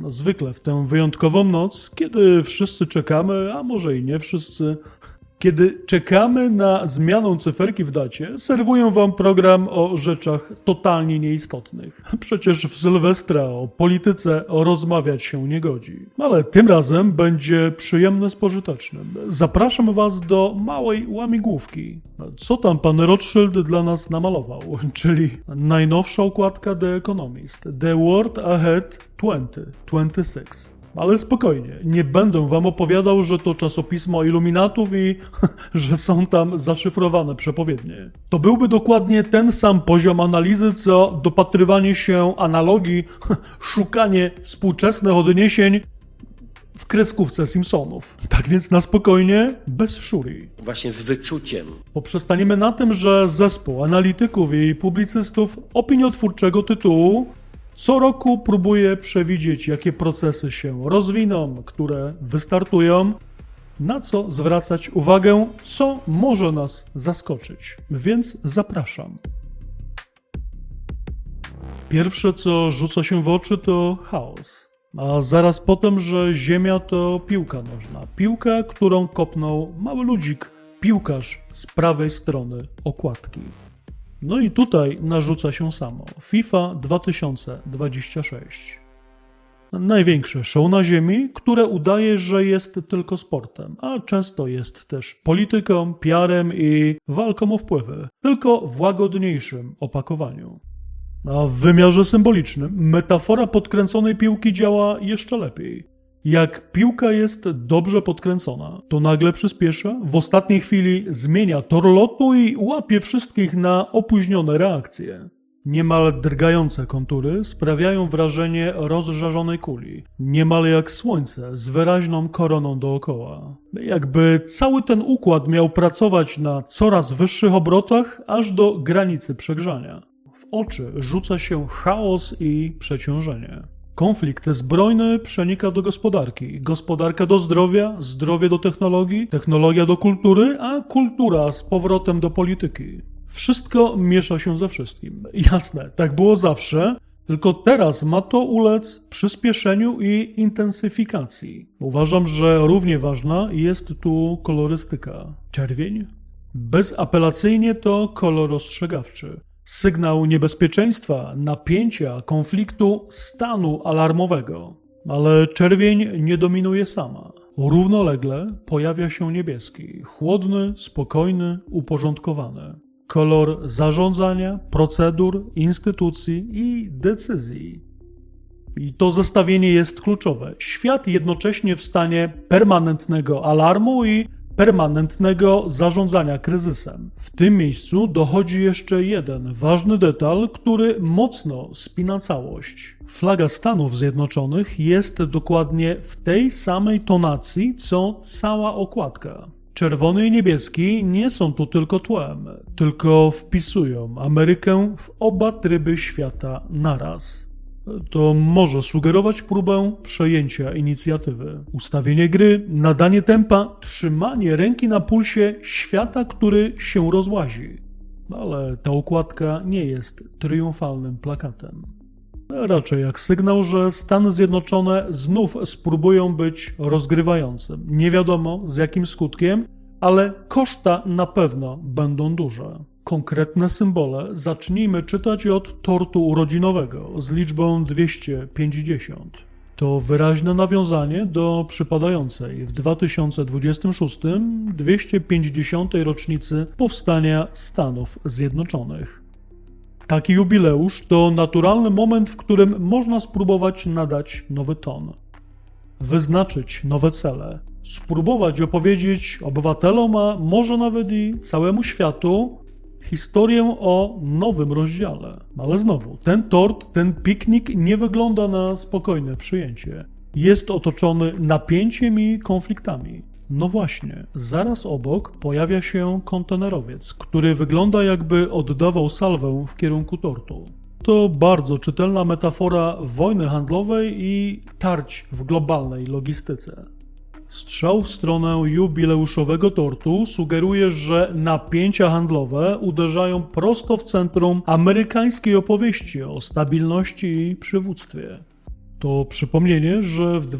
No, zwykle w tę wyjątkową noc, kiedy wszyscy czekamy, a może i nie wszyscy, kiedy czekamy na zmianę cyferki w dacie, serwuję wam program o rzeczach totalnie nieistotnych. Przecież w Sylwestra o polityce rozmawiać się nie godzi. Ale tym razem będzie przyjemne z pożytecznym. Zapraszam was do małej łamigłówki. Co tam pan Rothschild dla nas namalował? Czyli najnowsza okładka The Economist. The World Ahead 2026. Ale spokojnie, nie będę wam opowiadał, że to czasopismo iluminatów i że są tam zaszyfrowane przepowiednie. To byłby dokładnie ten sam poziom analizy, co dopatrywanie się analogii, szukanie współczesnych odniesień w kreskówce Simpsonów. Tak więc na spokojnie, bez szuri. Właśnie z wyczuciem. Poprzestaniemy na tym, że zespół analityków i publicystów opiniotwórczego tytułu co roku próbuje przewidzieć, jakie procesy się rozwiną, które wystartują, na co zwracać uwagę, co może nas zaskoczyć. Więc zapraszam. Pierwsze, co rzuca się w oczy, to chaos. A zaraz potem, że Ziemia to piłka nożna. Piłka, którą kopnął mały ludzik, piłkarz z prawej strony okładki. No i tutaj narzuca się samo. FIFA 2026. Największe show na ziemi, które udaje, że jest tylko sportem, a często jest też polityką, PR-em i walką o wpływy, tylko w łagodniejszym opakowaniu. A w wymiarze symbolicznym metafora podkręconej piłki działa jeszcze lepiej. Jak piłka jest dobrze podkręcona, to nagle przyspiesza, w ostatniej chwili zmienia tor lotu i łapie wszystkich na opóźnione reakcje. Niemal drgające kontury sprawiają wrażenie rozżarzonej kuli, niemal jak słońce z wyraźną koroną dookoła. Jakby cały ten układ miał pracować na coraz wyższych obrotach, aż do granicy przegrzania. W oczy rzuca się chaos i przeciążenie. Konflikt zbrojny przenika do gospodarki, gospodarka do zdrowia, zdrowie do technologii, technologia do kultury, a kultura z powrotem do polityki. Wszystko miesza się ze wszystkim. Jasne, tak było zawsze, tylko teraz ma to ulec przyspieszeniu i intensyfikacji. Uważam, że równie ważna jest tu kolorystyka. Czerwień? Bezapelacyjnie to kolor ostrzegawczy. Sygnał niebezpieczeństwa, napięcia, konfliktu, stanu alarmowego. Ale czerwień nie dominuje sama. Równolegle pojawia się niebieski, chłodny, spokojny, uporządkowany. Kolor zarządzania, procedur, instytucji i decyzji. I to zestawienie jest kluczowe. Świat jednocześnie w stanie permanentnego alarmu i permanentnego zarządzania kryzysem. W tym miejscu dochodzi jeszcze jeden ważny detal, który mocno spina całość. Flaga Stanów Zjednoczonych jest dokładnie w tej samej tonacji, co cała okładka. Czerwony i niebieski nie są tu tylko tłem, tylko wpisują Amerykę w oba tryby świata naraz. To może sugerować próbę przejęcia inicjatywy, ustawienie gry, nadanie tempa, trzymanie ręki na pulsie świata, który się rozłazi. Ale ta okładka nie jest triumfalnym plakatem. Raczej jak sygnał, że Stany Zjednoczone znów spróbują być rozgrywającym. Nie wiadomo z jakim skutkiem, ale koszta na pewno będą duże. Konkretne symbole zacznijmy czytać od tortu urodzinowego z liczbą 250. To wyraźne nawiązanie do przypadającej w 2026 250. rocznicy powstania Stanów Zjednoczonych. Taki jubileusz to naturalny moment, w którym można spróbować nadać nowy ton. Wyznaczyć nowe cele. Spróbować opowiedzieć obywatelom, a może nawet i całemu światu, historię o nowym rozdziale. Ale znowu, ten tort, ten piknik nie wygląda na spokojne przyjęcie. Jest otoczony napięciem i konfliktami. No właśnie, zaraz obok pojawia się kontenerowiec, który wygląda jakby oddawał salwę w kierunku tortu. To bardzo czytelna metafora wojny handlowej i tarć w globalnej logistyce. Strzał w stronę jubileuszowego tortu sugeruje, że napięcia handlowe uderzają prosto w centrum amerykańskiej opowieści o stabilności i przywództwie. To przypomnienie, że w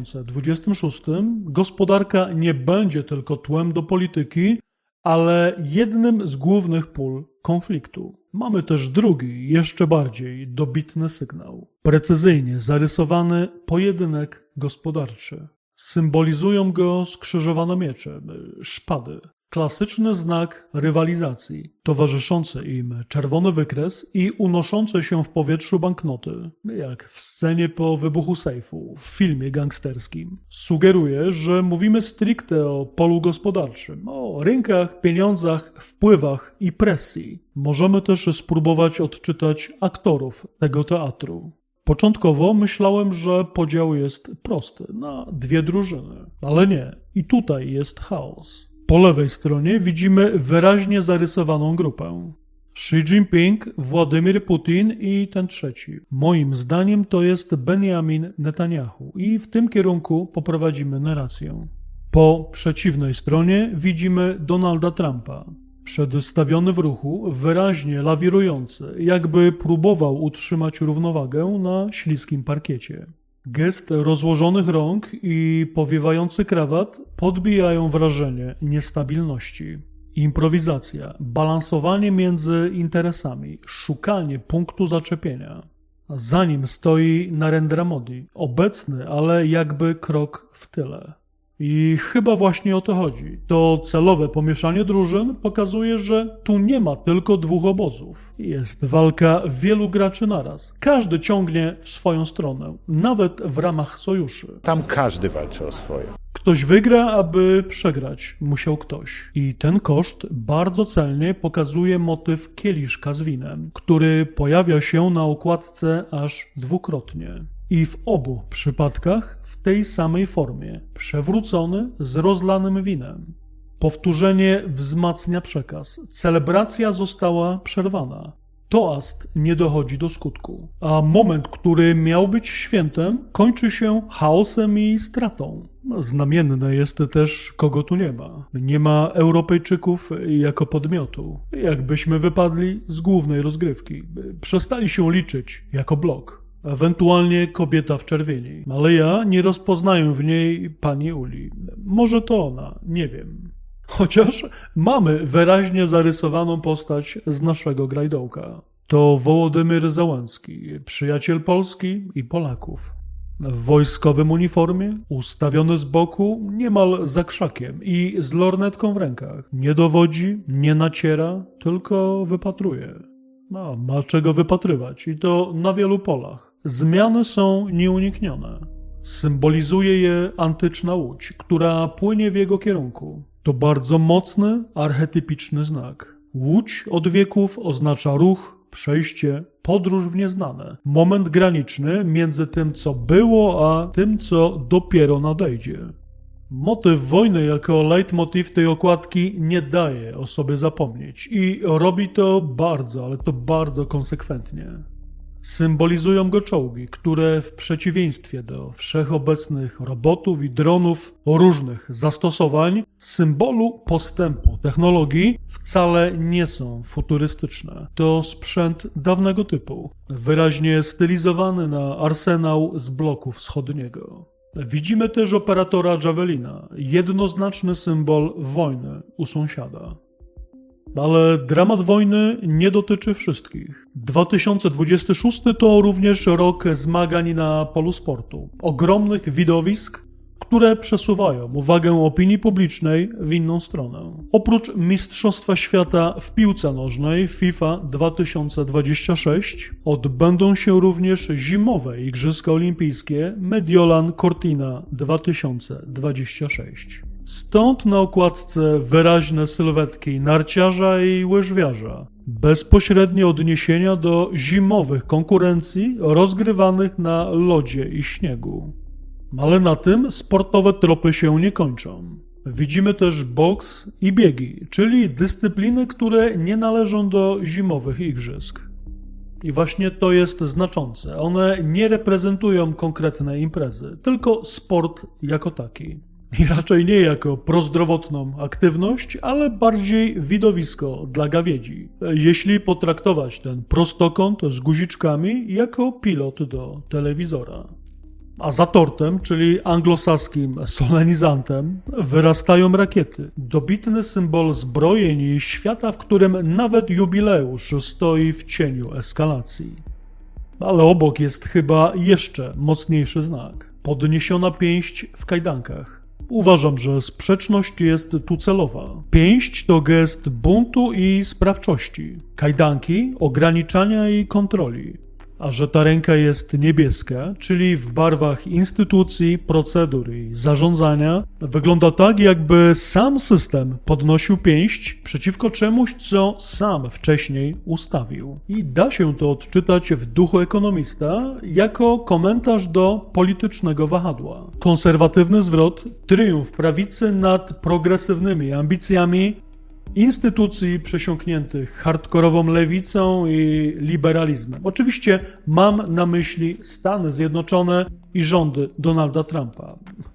2026 gospodarka nie będzie tylko tłem do polityki, ale jednym z głównych pól konfliktu. Mamy też drugi, jeszcze bardziej dobitny sygnał. Precyzyjnie zarysowany pojedynek gospodarczy. Symbolizują go skrzyżowane miecze, szpady. Klasyczny znak rywalizacji, towarzyszący im czerwony wykres i unoszące się w powietrzu banknoty, jak w scenie po wybuchu sejfu w filmie gangsterskim. Sugeruje, że mówimy stricte o polu gospodarczym, o rynkach, pieniądzach, wpływach i presji. Możemy też spróbować odczytać aktorów tego teatru. Początkowo myślałem, że podział jest prosty, na dwie drużyny, ale nie. I tutaj jest chaos. Po lewej stronie widzimy wyraźnie zarysowaną grupę. Xi Jinping, Władimir Putin i ten trzeci. Moim zdaniem to jest Benjamin Netanyahu i w tym kierunku poprowadzimy narrację. Po przeciwnej stronie widzimy Donalda Trumpa. Przedstawiony w ruchu, wyraźnie lawirujący, jakby próbował utrzymać równowagę na śliskim parkiecie. Gest rozłożonych rąk i powiewający krawat podbijają wrażenie niestabilności. Improwizacja, balansowanie między interesami, szukanie punktu zaczepienia. Za nim stoi Narendra Modi, obecny, ale jakby krok w tyle. I chyba właśnie o to chodzi. To celowe pomieszanie drużyn pokazuje, że tu nie ma tylko dwóch obozów. Jest walka wielu graczy naraz. Każdy ciągnie w swoją stronę, nawet w ramach sojuszy. Tam każdy walczy o swoje. Ktoś wygra, aby przegrać musiał ktoś. I ten koszt bardzo celnie pokazuje motyw kieliszka z winem, który pojawia się na okładce aż dwukrotnie. I w obu przypadkach w tej samej formie, przewrócony z rozlanym winem. Powtórzenie wzmacnia przekaz. Celebracja została przerwana. Toast nie dochodzi do skutku. A moment, który miał być świętem, kończy się chaosem i stratą. Znamienne jest też, kogo tu nie ma. Nie ma Europejczyków jako podmiotu. Jakbyśmy wypadli z głównej rozgrywki. Przestali się liczyć jako blok. Ewentualnie kobieta w czerwieni. Ale ja nie rozpoznaję w niej pani Uli. Może to ona, nie wiem. Chociaż mamy wyraźnie zarysowaną postać z naszego grajdołka. To Wołodymyr Zełenski, przyjaciel Polski i Polaków. W wojskowym uniformie, ustawiony z boku, niemal za krzakiem i z lornetką w rękach. Nie dowodzi, nie naciera, tylko wypatruje. Ma czego wypatrywać i to na wielu polach. Zmiany są nieuniknione. Symbolizuje je antyczna łódź, która płynie w jego kierunku. To bardzo mocny, archetypiczny znak. Łódź od wieków oznacza ruch, przejście, podróż w nieznane. Moment graniczny między tym, co było, a tym, co dopiero nadejdzie. Motyw wojny jako leitmotiv tej okładki nie daje o sobie zapomnieć i robi to bardzo, ale to bardzo konsekwentnie. Symbolizują go czołgi, które w przeciwieństwie do wszechobecnych robotów i dronów różnych zastosowań, symbolu postępu technologii wcale nie są futurystyczne. To sprzęt dawnego typu, wyraźnie stylizowany na arsenał z bloku wschodniego. Widzimy też operatora Javelina, jednoznaczny symbol wojny u sąsiada. Ale dramat wojny nie dotyczy wszystkich. 2026 to również rok zmagań na polu sportu. Ogromnych widowisk, które przesuwają uwagę opinii publicznej w inną stronę. Oprócz Mistrzostwa Świata w piłce nożnej FIFA 2026 odbędą się również zimowe Igrzyska Olimpijskie Mediolan Cortina 2026. Stąd na okładce wyraźne sylwetki narciarza i łyżwiarza. Bezpośrednie odniesienia do zimowych konkurencji rozgrywanych na lodzie i śniegu. Ale na tym sportowe tropy się nie kończą. Widzimy też boks i biegi, czyli dyscypliny, które nie należą do zimowych igrzysk. I właśnie to jest znaczące. One nie reprezentują konkretnej imprezy, tylko sport jako taki. I raczej nie jako prozdrowotną aktywność, ale bardziej widowisko dla gawiedzi. Jeśli potraktować ten prostokąt z guziczkami jako pilot do telewizora. A za tortem, czyli anglosaskim solenizantem, wyrastają rakiety. Dobitny symbol zbrojeń i świata, w którym nawet jubileusz stoi w cieniu eskalacji. Ale obok jest chyba jeszcze mocniejszy znak. Podniesiona pięść w kajdankach. Uważam, że sprzeczność jest tu celowa. Pięść to gest buntu i sprawczości. Kajdanki ograniczania i kontroli. A że ta ręka jest niebieska, czyli w barwach instytucji, procedur i zarządzania, wygląda tak, jakby sam system podnosił pięść przeciwko czemuś, co sam wcześniej ustawił. I da się to odczytać w duchu ekonomista jako komentarz do politycznego wahadła. Konserwatywny zwrot, triumf prawicy nad progresywnymi ambicjami instytucji przesiąkniętych hardkorową lewicą i liberalizmem. Oczywiście mam na myśli Stany Zjednoczone i rządy Donalda Trumpa.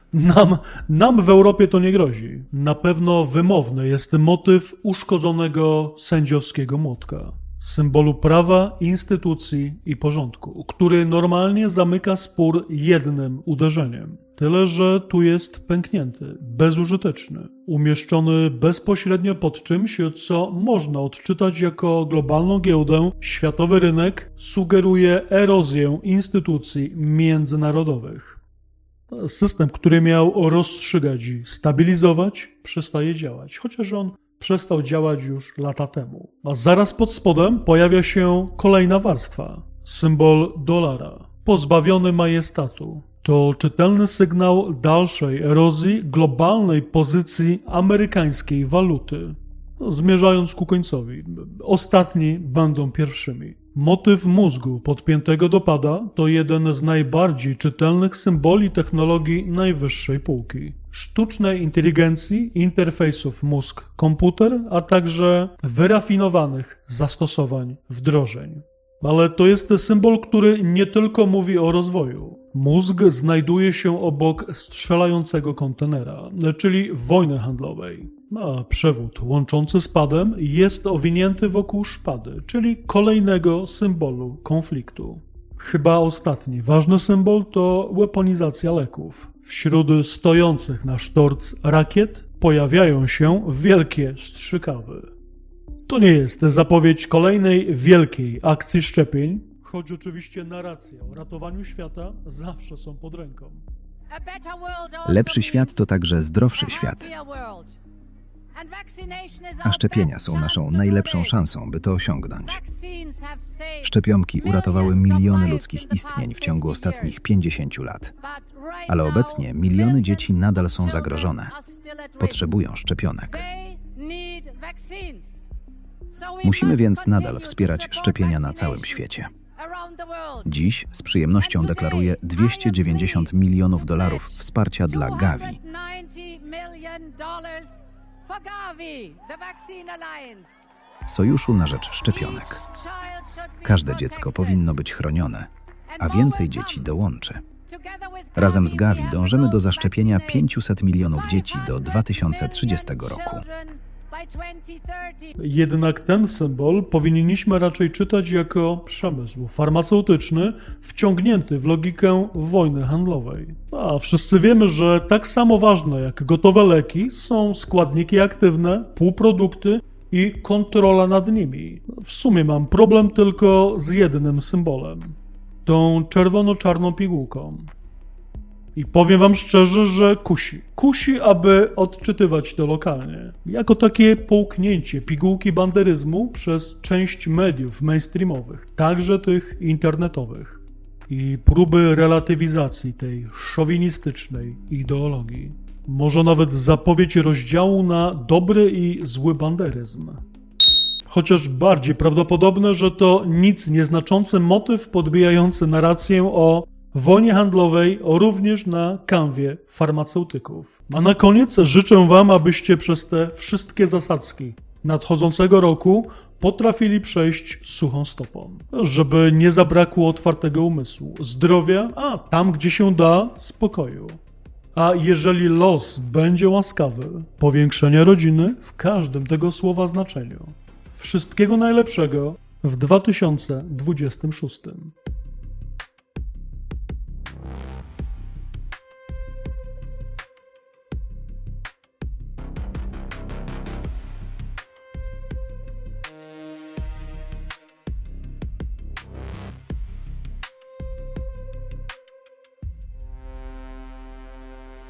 Nam w Europie to nie grozi. Na pewno wymowny jest motyw uszkodzonego sędziowskiego młotka. Symbolu prawa, instytucji i porządku, który normalnie zamyka spór jednym uderzeniem. Tyle, że tu jest pęknięty, bezużyteczny, umieszczony bezpośrednio pod czymś, co można odczytać jako globalną giełdę. Światowy rynek sugeruje erozję instytucji międzynarodowych. System, który miał rozstrzygać i stabilizować, przestaje działać, chociaż on przestał działać już lata temu. A zaraz pod spodem pojawia się kolejna warstwa. Symbol dolara, pozbawiony majestatu. To czytelny sygnał dalszej erozji globalnej pozycji amerykańskiej waluty, zmierzając ku końcowi. Ostatni będą pierwszymi. Motyw mózgu podpiętego do pada to jeden z najbardziej czytelnych symboli technologii najwyższej półki. Sztucznej inteligencji, interfejsów mózg-komputer, a także wyrafinowanych zastosowań wdrożeń. Ale to jest symbol, który nie tylko mówi o rozwoju. Mózg znajduje się obok strzelającego kontenera, czyli wojny handlowej. A przewód łączący z padem jest owinięty wokół szpady, czyli kolejnego symbolu konfliktu. Chyba ostatni ważny symbol to weaponizacja leków. Wśród stojących na sztorc rakiet pojawiają się wielkie strzykawy. To nie jest zapowiedź kolejnej wielkiej akcji szczepień, choć oczywiście narracje o ratowaniu świata zawsze są pod ręką. Lepszy świat to także zdrowszy świat. A szczepienia są naszą najlepszą szansą, by to osiągnąć. Szczepionki uratowały miliony ludzkich istnień w ciągu ostatnich 50 lat. Ale obecnie miliony dzieci nadal są zagrożone. Potrzebują szczepionek. Musimy więc nadal wspierać szczepienia na całym świecie. Dziś z przyjemnością deklaruję $290 milionów wsparcia dla Gavi. Sojuszu na rzecz szczepionek. Każde dziecko powinno być chronione, a więcej dzieci dołączy. Razem z Gavi dążymy do zaszczepienia 500 milionów dzieci do 2030 roku. Jednak ten symbol powinniśmy raczej czytać jako przemysł farmaceutyczny wciągnięty w logikę wojny handlowej. A wszyscy wiemy, że tak samo ważne jak gotowe leki są składniki aktywne, półprodukty i kontrola nad nimi. W sumie mam problem tylko z jednym symbolem. Tą czerwono-czarną pigułką. I powiem wam szczerze, że kusi, aby odczytywać to lokalnie. Jako takie połknięcie pigułki banderyzmu przez część mediów mainstreamowych, także tych internetowych. I próby relatywizacji tej szowinistycznej ideologii. Może nawet zapowiedź rozdziału na dobry i zły banderyzm. Chociaż bardziej prawdopodobne, że to nic nieznaczący motyw podbijający narrację o wojnie handlowej, również na kanwie farmaceutyków. A na koniec życzę wam, abyście przez te wszystkie zasadzki nadchodzącego roku potrafili przejść suchą stopą. Żeby nie zabrakło otwartego umysłu, zdrowia, a tam gdzie się da, spokoju. A jeżeli los będzie łaskawy, powiększenia rodziny w każdym tego słowa znaczeniu. Wszystkiego najlepszego w 2026.